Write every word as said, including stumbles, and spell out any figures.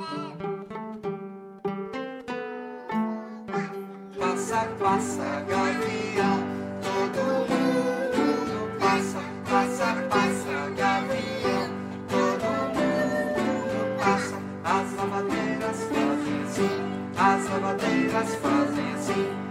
Passa, passa, gavião, todo mundo passa. Passa, passa, gavião, todo mundo passa. As lavadeiras fazem assim, as lavadeiras fazem assim.